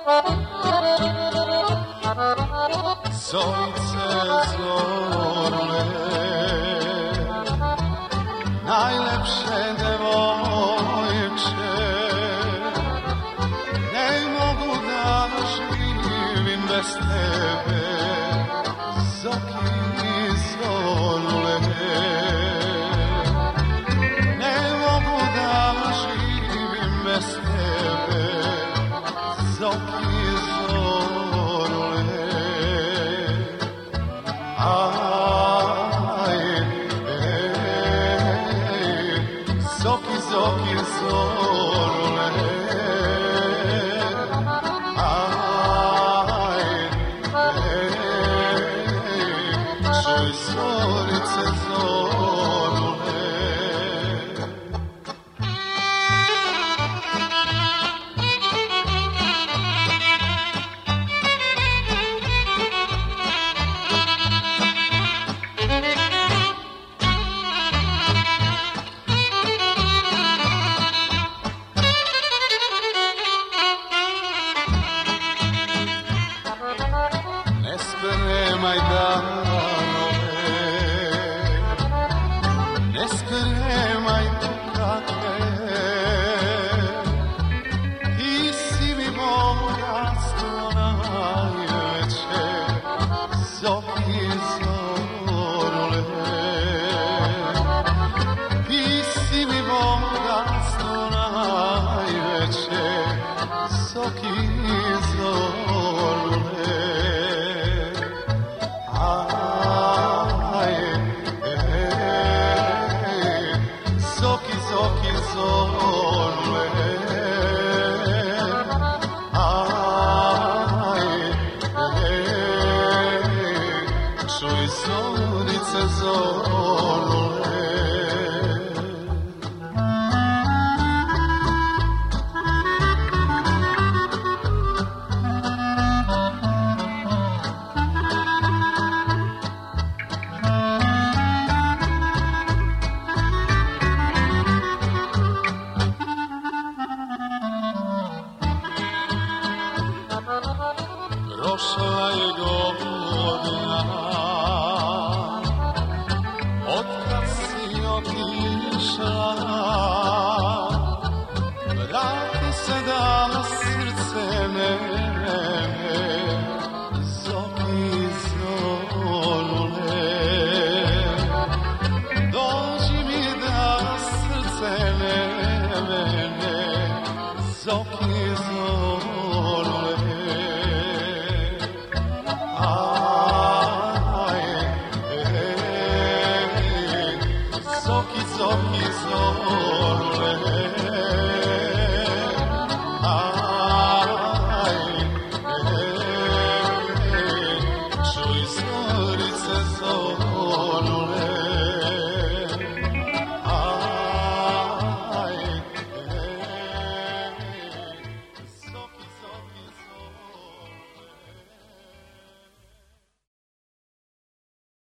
Zorice zorule, najlepsze devojče, ne mogu da živim bez tebe, Zoki zorule. Ne mogu da živim bez tebe, Zoki zorule. Zoki zorule, čuj zorice zorule. Ne spremaj danove, ne spremaj tukake, ti si mi bogatstvo najveće, Zoki zorule. Ti si mi bogatstvo najveće, Zoki zorule. Zoki zorule, čuj zorice zorule. Prošla je godina, otkad si otišla, vrati se da srce mene, Zoki zorule. Dođi mi da srce mene, Zoki zorule. Zoki zorule.